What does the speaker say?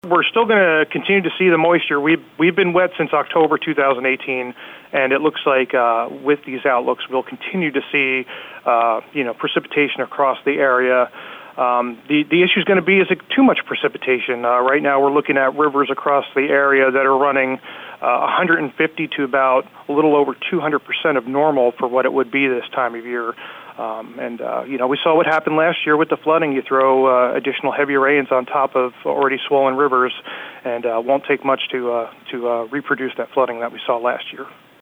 We're still going to continue to see the moisture. We've been wet since October 2018, and it looks like with these outlooks, we'll continue to see precipitation across the area. The issue is going to be, is it too much precipitation? Right now we're looking at rivers across the area that are running 150 to about a little over 200% of normal for what it would be this time of year. We saw what happened last year with the flooding. You throw additional heavy rains on top of already swollen rivers, and won't take much to reproduce that flooding that we saw last year.